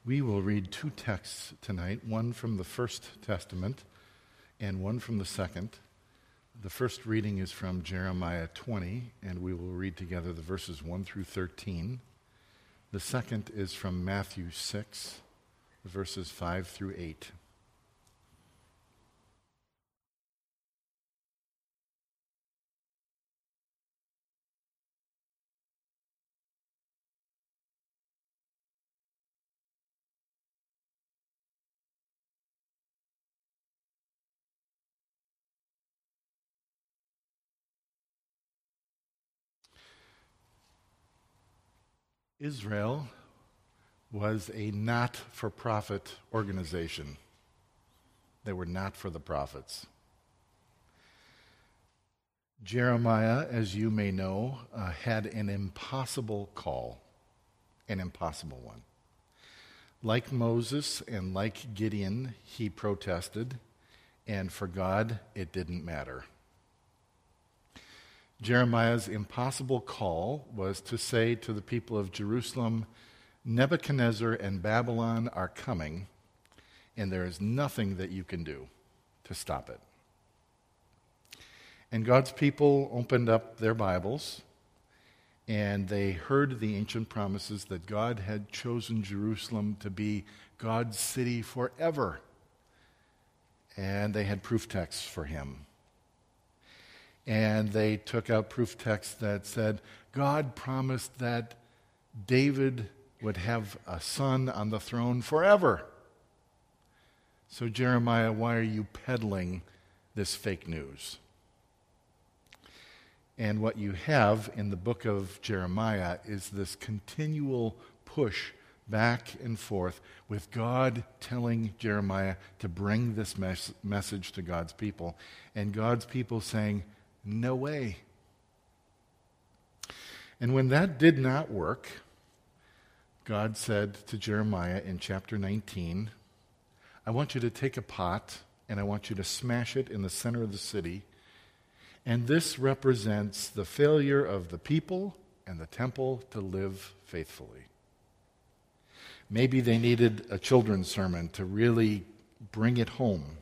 We will read two texts tonight, one from the First Testament and one from the Second. The first reading is from Jeremiah 20, and we will read together the verses 1 through 13. The second is from Matthew 6, verses 5 through 8. Israel was a not-for-profit organization. They were not for the profits. Jeremiah, as you may know, had an impossible call, an impossible one. Like Moses and like Gideon, he protested, and for God, it didn't matter. Jeremiah's impossible call was to say to the people of Jerusalem, Nebuchadnezzar and Babylon are coming, and there is nothing that you can do to stop it. And God's people opened up their Bibles, and they heard the ancient promises that God had chosen Jerusalem to be God's city forever. And they had proof texts for him. And they took out proof texts that said, God promised that David would have a son on the throne forever. So Jeremiah, why are you peddling this fake news? And what you have in the book of Jeremiah is this continual push back and forth with God telling Jeremiah to bring this message to God's people. And God's people saying, no way. And when that did not work, God said to Jeremiah in chapter 19, I want you to take a pot and I want you to smash it in the center of the city. And this represents the failure of the people and the temple to live faithfully. Maybe they needed a children's sermon to really bring it home.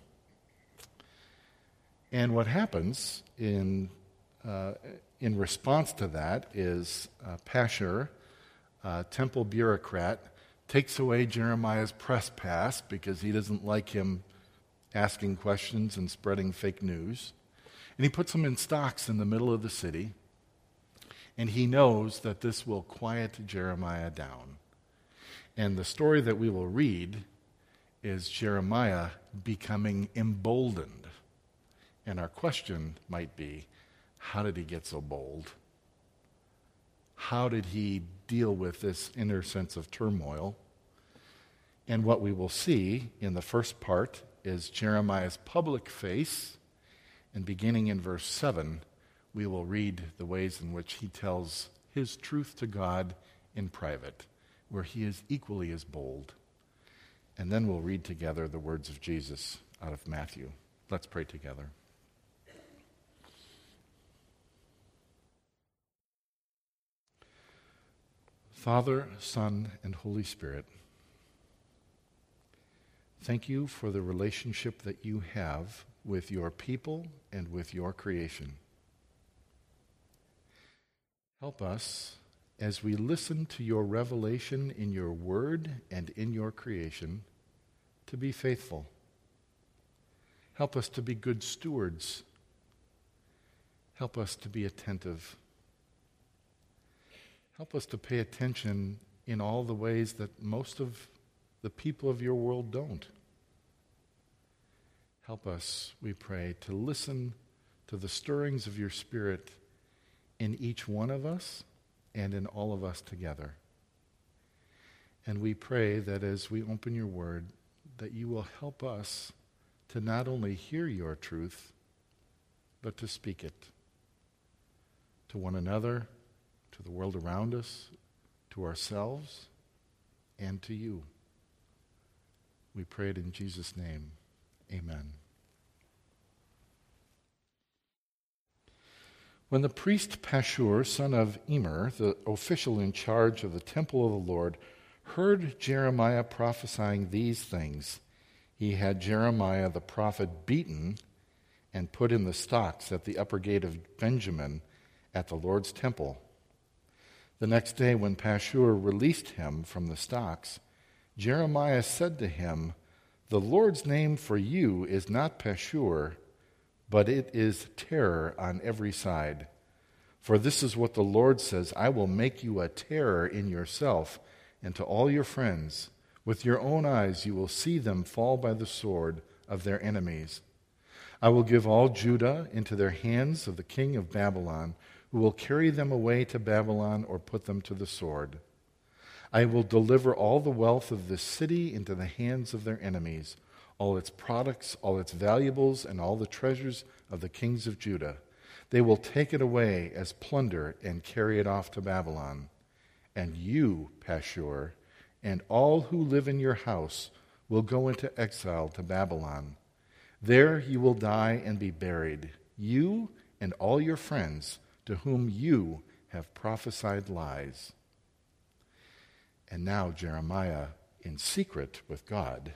And what happens in response to that is Pashur, temple bureaucrat, takes away Jeremiah's press pass because he doesn't like him asking questions and spreading fake news. And he puts him in stocks in the middle of the city. And he knows that this will quiet Jeremiah down. And the story that we will read is Jeremiah becoming emboldened. And our question might be, how did he get so bold? How did he deal with this inner sense of turmoil? And what we will see in the first part is Jeremiah's public face. And beginning in verse 7, we will read the ways in which he tells his truth to God in private, where he is equally as bold. And then we'll read together the words of Jesus out of Matthew. Let's pray together. Father, Son, and Holy Spirit, thank you for the relationship that you have with your people and with your creation. Help us as we listen to your revelation in your word and in your creation to be faithful. Help us to be good stewards. Help us to be attentive. Help us to pay attention in all the ways that most of the people of your world don't. Help us, we pray, to listen to the stirrings of your Spirit in each one of us and in all of us together. And we pray that as we open your word, that you will help us to not only hear your truth, but to speak it to one another, to the world around us, to ourselves, and to you. We pray it in Jesus' name. Amen. When the priest Pashur, son of Immer, the official in charge of the temple of the Lord, heard Jeremiah prophesying these things, he had Jeremiah the prophet beaten and put in the stocks at the upper gate of Benjamin at the Lord's temple. The next day, when Pashur released him from the stocks, Jeremiah said to him, "The Lord's name for you is not Pashur, but it is terror on every side. For this is what the Lord says, I will make you a terror in yourself and to all your friends. With your own eyes you will see them fall by the sword of their enemies. I will give all Judah into their hands of the king of Babylon, who will carry them away to Babylon or put them to the sword. I will deliver all the wealth of this city into the hands of their enemies, all its products, all its valuables, and all the treasures of the kings of Judah. They will take it away as plunder and carry it off to Babylon. And you, Pashur, and all who live in your house will go into exile to Babylon. There you will die and be buried, you and all your friends to whom you have prophesied lies." And now Jeremiah in secret with God.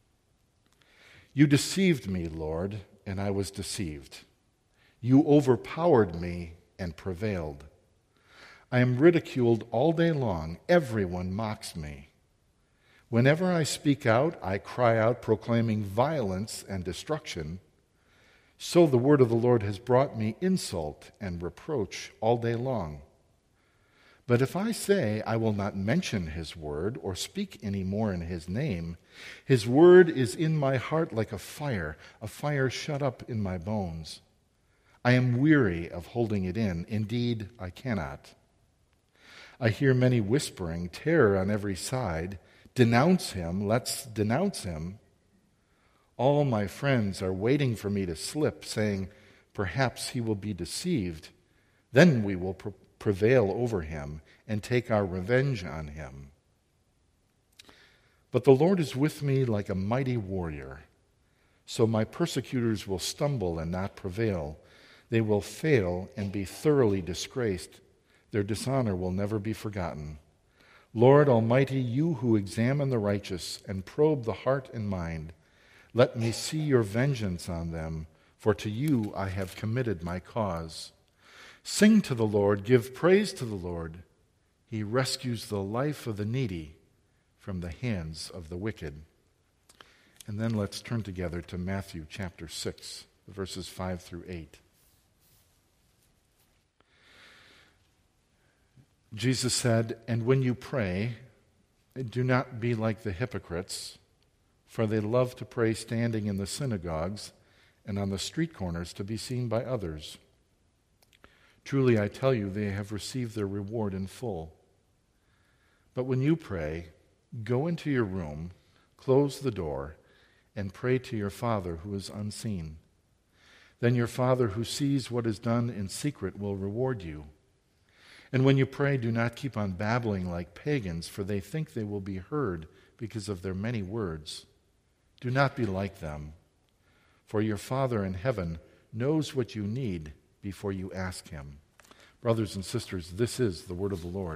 "You deceived me, Lord, and I was deceived. You overpowered me and prevailed. I am ridiculed all day long. Everyone mocks me. Whenever I speak out, I cry out, proclaiming violence and destruction. So the word of the Lord has brought me insult and reproach all day long. But if I say I will not mention his word or speak any more in his name, his word is in my heart like a fire shut up in my bones. I am weary of holding it in. Indeed, I cannot. I hear many whispering, terror on every side. Denounce him, let's denounce him. All my friends are waiting for me to slip, saying, perhaps he will be deceived. Then we will prevail over him and take our revenge on him. But the Lord is with me like a mighty warrior. So my persecutors will stumble and not prevail. They will fail and be thoroughly disgraced. Their dishonor will never be forgotten. Lord Almighty, you who examine the righteous and probe the heart and mind, let me see your vengeance on them, for to you I have committed my cause. Sing to the Lord, give praise to the Lord. He rescues the life of the needy from the hands of the wicked. And then let's turn together to Matthew chapter 6, verses 5 through 8. Jesus said, "And when you pray, do not be like the hypocrites, for they love to pray standing in the synagogues and on the street corners to be seen by others. Truly, I tell you, they have received their reward in full. But when you pray, go into your room, close the door, and pray to your Father who is unseen. Then your Father who sees what is done in secret will reward you. And when you pray, do not keep on babbling like pagans, for they think they will be heard because of their many words. Do not be like them, for your Father in heaven knows what you need before you ask him." Brothers and sisters, this is the word of the Lord.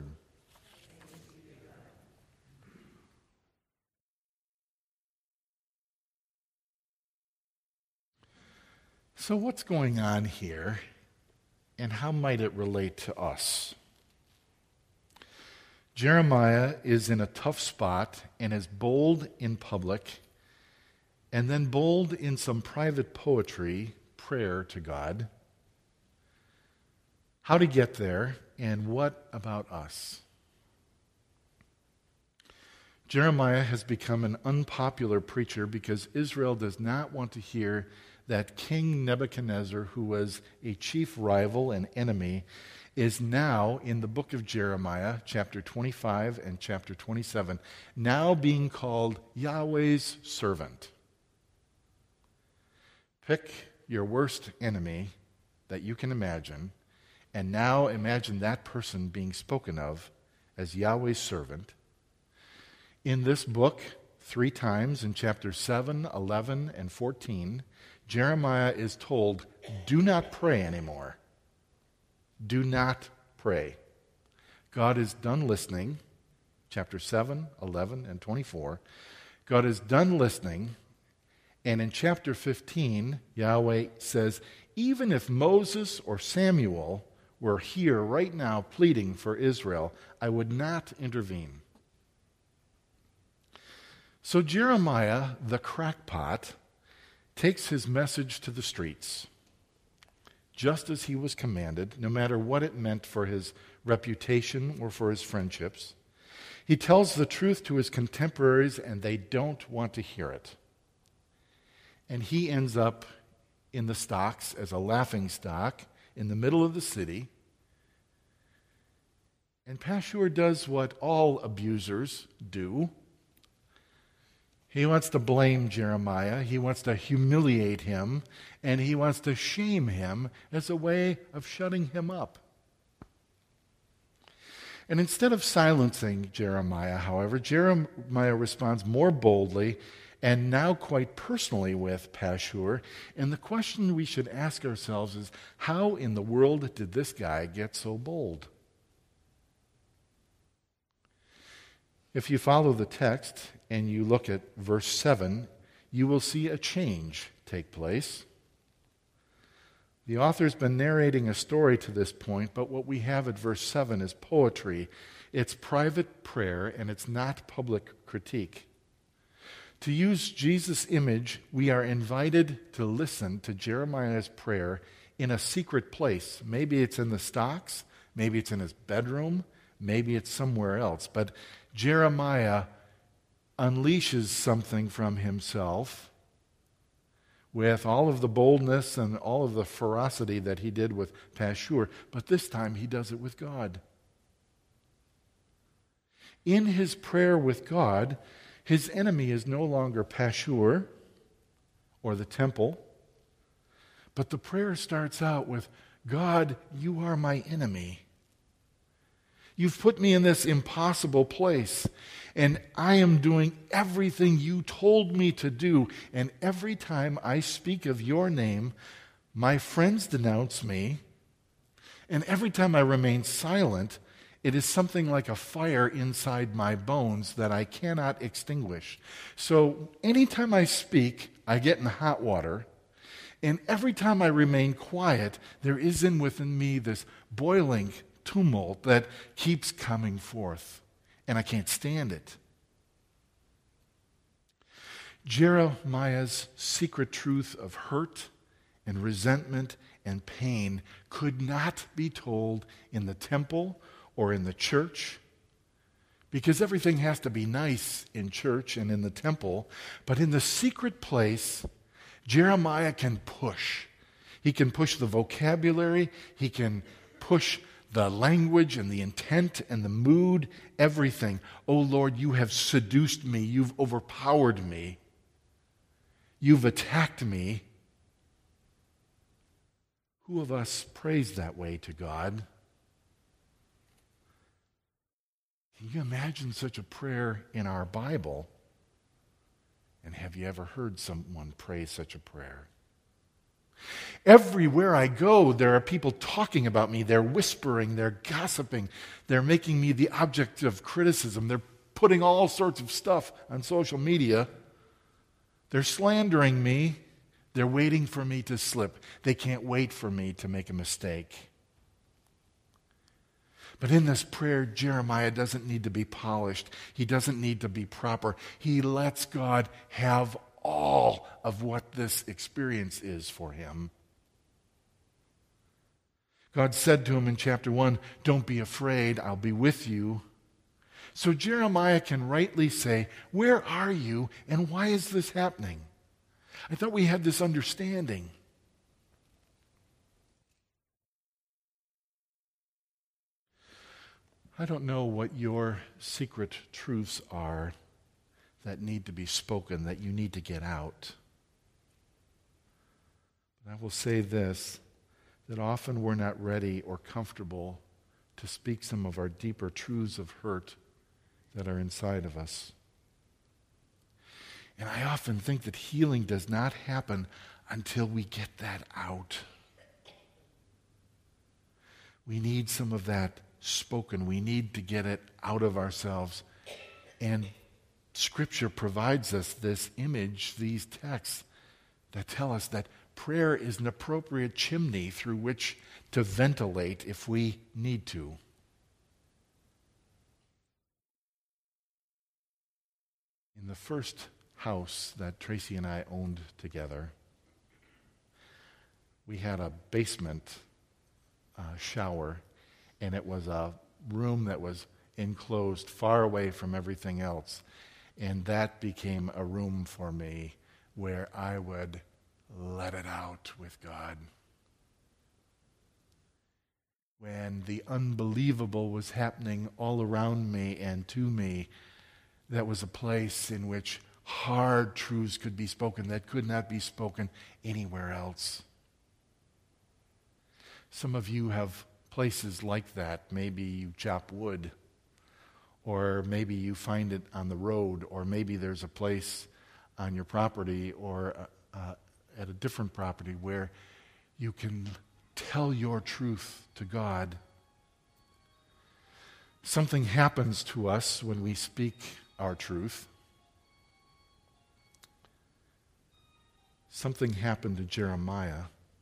So what's going on here, and how might it relate to us? Jeremiah is in a tough spot and is bold in public, and then bold in some private poetry, prayer to God. How to get there, and what about us? Jeremiah has become an unpopular preacher because Israel does not want to hear that King Nebuchadnezzar, who was a chief rival and enemy, is now in the book of Jeremiah, chapter 25 and chapter 27, now being called Yahweh's servant. Pick your worst enemy that you can imagine, and now imagine that person being spoken of as Yahweh's servant. In this book, 3 times in chapters 7, 11, and 14, Jeremiah is told, do not pray anymore. Do not pray. God is done listening. chapter 7, 11, and 24, God is done listening, and in chapter 15, Yahweh says, even if Moses or Samuel were here right now pleading for Israel, I would not intervene. So Jeremiah, the crackpot, takes his message to the streets, just as he was commanded, no matter what it meant for his reputation or for his friendships. He tells the truth to his contemporaries, and they don't want to hear it. And he ends up in the stocks as a laughingstock in the middle of the city. And Pashur does what all abusers do. He wants to blame Jeremiah, he wants to humiliate him, and he wants to shame him as a way of shutting him up. And instead of silencing Jeremiah, however, Jeremiah responds more boldly and now quite personally with Pashur. And the question we should ask ourselves is, how in the world did this guy get so bold? If you follow the text and you look at verse 7, you will see a change take place. The author's been narrating a story to this point, but what we have at verse 7 is poetry. It's private prayer, and it's not public critique. To use Jesus' image, we are invited to listen to Jeremiah's prayer in a secret place. Maybe it's in the stocks, maybe it's in his bedroom, maybe it's somewhere else. But Jeremiah unleashes something from himself with all of the boldness and all of the ferocity that he did with Pashur, but this time he does it with God. In his prayer with God, his enemy is no longer Pashur or the temple, but the prayer starts out with, God, you are my enemy. You've put me in this impossible place, and I am doing everything you told me to do. And every time I speak of your name, my friends denounce me. And every time I remain silent, it is something like a fire inside my bones that I cannot extinguish. So anytime I speak, I get in hot water. And every time I remain quiet, there is within me this boiling tumult that keeps coming forth, and I can't stand it. Jeremiah's secret truth of hurt and resentment and pain could not be told in the temple or in the church, because everything has to be nice in church and in the temple. But in the secret place, Jeremiah can push. He can push the vocabulary, he can push the language and the intent and the mood, everything. Oh Lord, you have seduced me. You've overpowered me. You've attacked me. Who of us prays that way to God? Can you imagine such a prayer in our Bible? And have you ever heard someone pray such a prayer? Everywhere I go, there are people talking about me. They're whispering, they're gossiping, they're making me the object of criticism. They're putting all sorts of stuff on social media. They're slandering me. They're waiting for me to slip. They can't wait for me to make a mistake. But in this prayer, Jeremiah doesn't need to be polished. He doesn't need to be proper. He lets God have all of what this experience is for him. God said to him in chapter 1, don't be afraid, I'll be with you. So Jeremiah can rightly say, where are you and why is this happening? I thought we had this understanding. I don't know what your secret truths are that need to be spoken, that you need to get out. But I will say this, that often we're not ready or comfortable to speak some of our deeper truths of hurt that are inside of us. And I often think that healing does not happen until we get that out. We need some of that spoken. We need to get it out of ourselves And Scripture provides us this image, these texts that tell us that prayer is an appropriate chimney through which to ventilate if we need to. In the first house that Tracy and I owned together, we had a basement shower, and it was a room that was enclosed far away from everything else. And that became a room for me where I would let it out with God. When the unbelievable was happening all around me and to me, that was a place in which hard truths could be spoken that could not be spoken anywhere else. Some of you have places like that. Maybe you chop wood, or maybe you find it on the road, or maybe there's a place on your property or at a different property where you can tell your truth to God. Something happens to us when we speak our truth. Something happened to Jeremiah.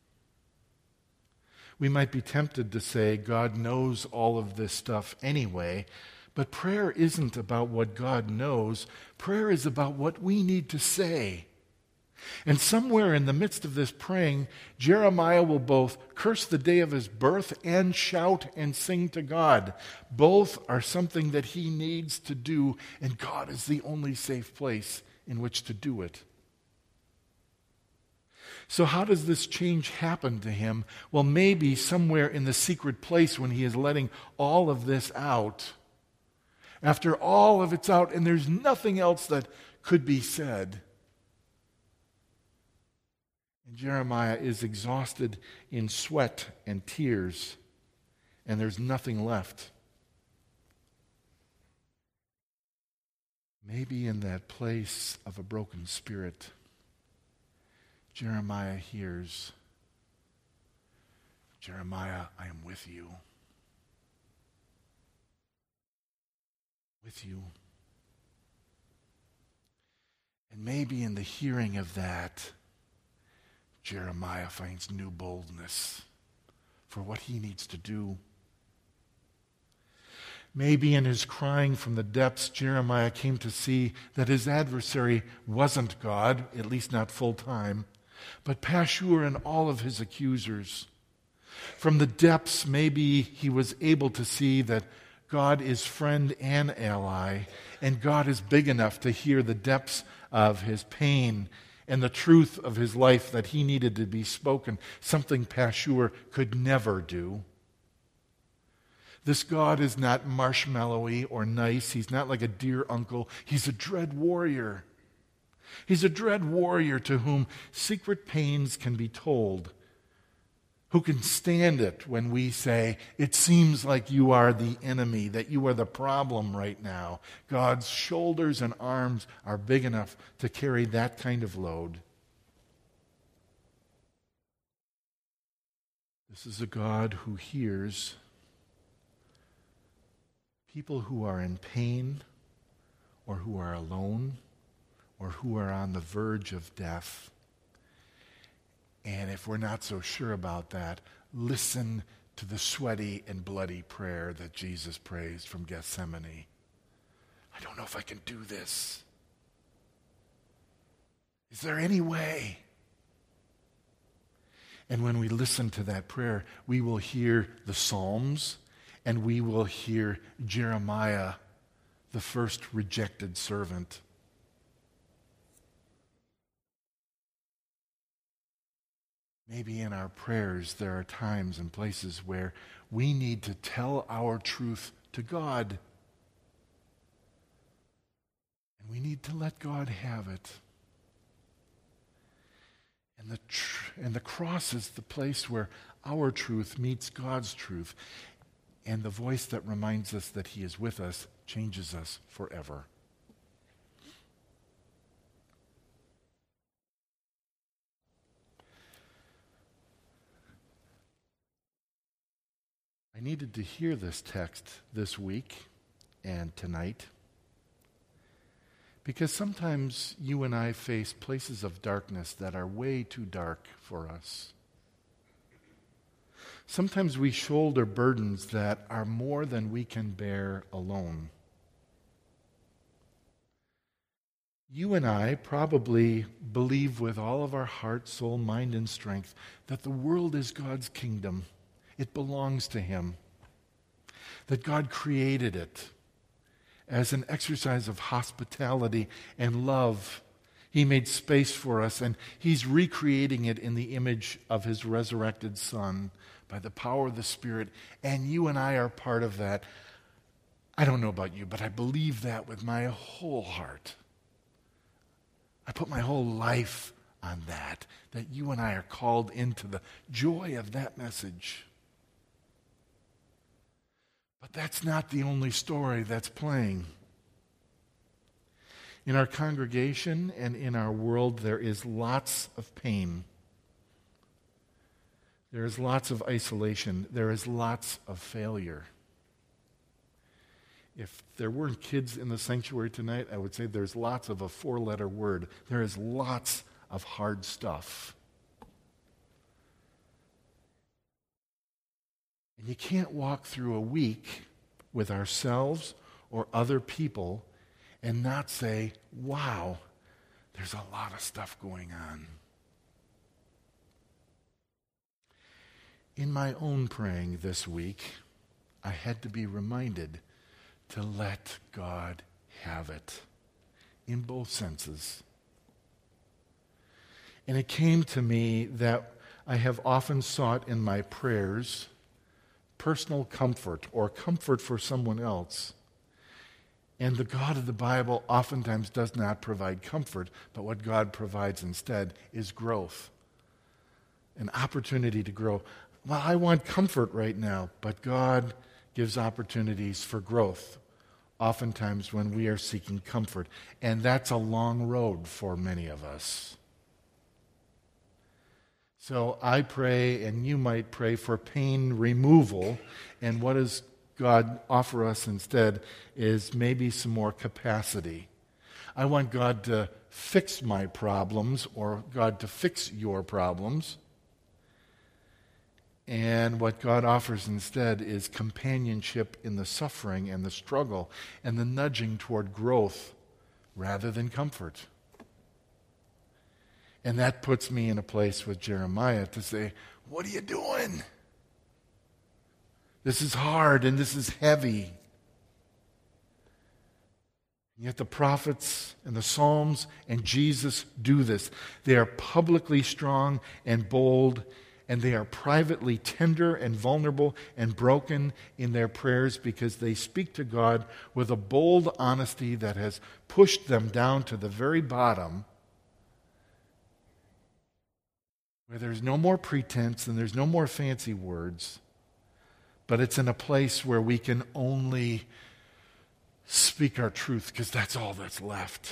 We might be tempted to say, God knows all of this stuff anyway, but prayer isn't about what God knows. Prayer is about what we need to say. And somewhere in the midst of this praying, Jeremiah will both curse the day of his birth and shout and sing to God. Both are something that he needs to do, and God is the only safe place in which to do it. So how does this change happen to him? Well, maybe somewhere in the secret place when he is letting all of this out, after all of it's out and there's nothing else that could be said, and Jeremiah is exhausted in sweat and tears, and there's nothing left. Maybe in that place of a broken spirit, Jeremiah hears, Jeremiah, I am with you. With you. And maybe in the hearing of that, Jeremiah finds new boldness for what he needs to do. Maybe in his crying from the depths, Jeremiah came to see that his adversary wasn't God, at least not full time, but Pashur and all of his accusers. From the depths, maybe he was able to see that God is friend and ally, and God is big enough to hear the depths of his pain and the truth of his life that he needed to be spoken, something Pashur could never do. This God is not marshmallowy or nice. He's not like a dear uncle. He's a dread warrior. He's a dread warrior to whom secret pains can be told, who can stand it when we say, it seems like you are the enemy, that you are the problem right now. God's shoulders and arms are big enough to carry that kind of load. This is a God who hears people who are in pain or who are alone or who are on the verge of death. And if we're not so sure about that, listen to the sweaty and bloody prayer that Jesus prays from Gethsemane. I don't know if I can do this. Is there any way? And when we listen to that prayer, we will hear the Psalms, and we will hear Jeremiah, the first rejected servant. Maybe in our prayers there are times and places where we need to tell our truth to God. And we need to let God have it. And the cross is the place where our truth meets God's truth. And the voice that reminds us that He is with us changes us forever. I needed to hear this text this week and tonight Because sometimes you and I face places of darkness that are way too dark for us. Sometimes we shoulder burdens that are more than we can bear alone. You and I probably believe with all of our heart, soul, mind, and strength that the world is God's kingdom. It belongs to Him. That God created it as an exercise of hospitality and love. He made space for us, and He's recreating it in the image of His resurrected Son by the power of the Spirit, and you and I are part of that. I don't know about you, but I believe that with my whole heart. I put my whole life on that you and I are called into the joy of that message. But that's not the only story that's playing. In our congregation and in our world, there is lots of pain. There is lots of isolation. There is lots of failure. If there weren't kids in the sanctuary tonight, I would say there's lots of a 4-letter word. There is lots of hard stuff. And you can't walk through a week with ourselves or other people and not say, wow, there's a lot of stuff going on. In my own praying this week, I had to be reminded to let God have it in both senses. And it came to me that I have often sought in my prayers personal comfort or comfort for someone else. And the God of the Bible oftentimes does not provide comfort, but what God provides instead is growth, an opportunity to grow. Well, I want comfort right now, but God gives opportunities for growth, oftentimes when we are seeking comfort. And that's a long road for many of us. So I pray, and you might pray for pain removal. And what does God offer us instead is maybe some more capacity. I want God to fix my problems, or God to fix your problems. And what God offers instead is companionship in the suffering and the struggle and the nudging toward growth rather than comfort. And that puts me in a place with Jeremiah to say, what are you doing? This is hard and this is heavy. Yet the prophets and the Psalms and Jesus do this. They are publicly strong and bold, and they are privately tender and vulnerable and broken in their prayers because they speak to God with a bold honesty that has pushed them down to the very bottom, where there's no more pretense and there's no more fancy words, but it's in a place where we can only speak our truth because that's all that's left.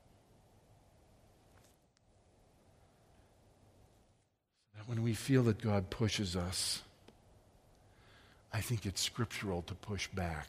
When we feel that God pushes us, I think it's scriptural to push back.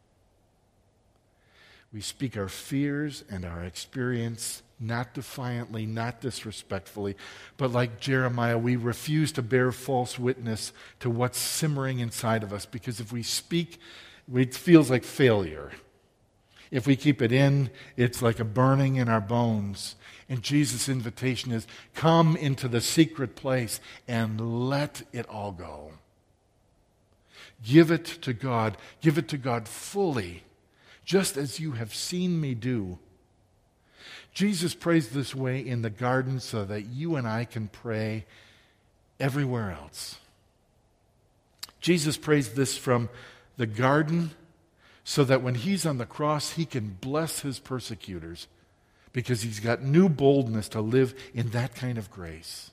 We speak our fears and our experience, not defiantly, not disrespectfully, but like Jeremiah, we refuse to bear false witness to what's simmering inside of us, because if we speak, it feels like failure. If we keep it in, it's like a burning in our bones. And Jesus' invitation is, come into the secret place and let it all go. Give it to God. Give it to God fully, just as you have seen me do. Jesus prays this way in the garden so that you and I can pray everywhere else. Jesus prays this from the garden so that when he's on the cross, he can bless his persecutors, because he's got new boldness to live in that kind of grace.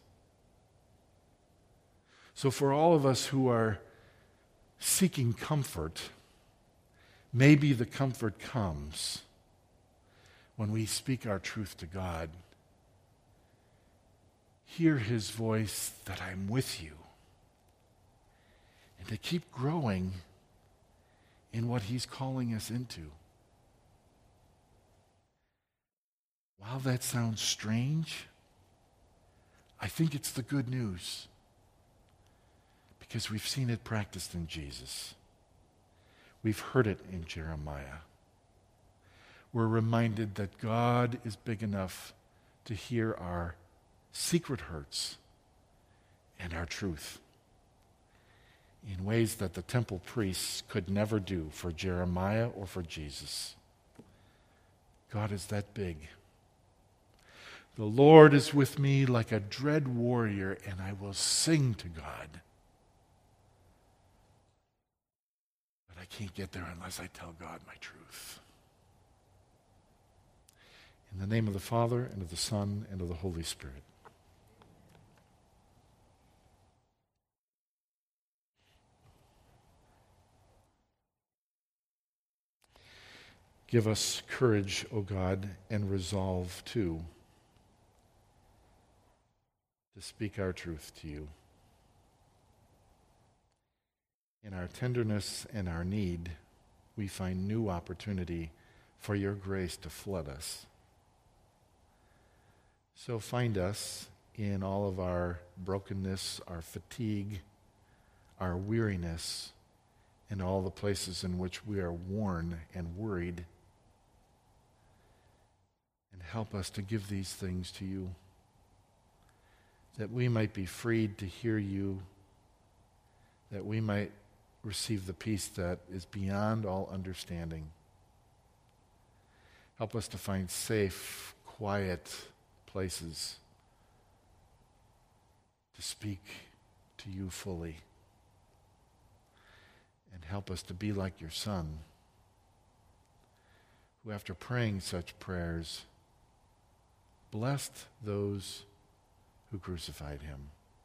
So for all of us who are seeking comfort, maybe the comfort comes when we speak our truth to God. Hear his voice that I'm with you, and to keep growing in what he's calling us into. While that sounds strange, I think it's the good news because we've seen it practiced in Jesus. We've heard it in Jeremiah. We're reminded that God is big enough to hear our secret hurts and our truth in ways that the temple priests could never do for Jeremiah or for Jesus. God is that big. The Lord is with me like a dread warrior, and I will sing to God. But I can't get there unless I tell God my truth. In the name of the Father, and of the Son, and of the Holy Spirit. Give us courage, O God, and resolve too to speak our truth to you. In our tenderness and our need, we find new opportunity for your grace to flood us. So find us in all of our brokenness, our fatigue, our weariness, and all the places in which we are worn and worried. And help us to give these things to you, that we might be freed to hear you, that we might receive the peace that is beyond all understanding. Help us to find safe, quiet places to speak to you fully. And help us to be like your Son, who after praying such prayers blessed those who crucified him.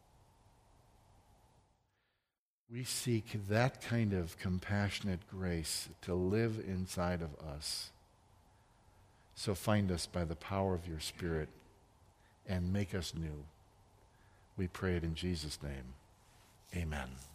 We seek that kind of compassionate grace to live inside of us. So find us by the power of your Spirit and make us new. We pray it in Jesus' name. Amen.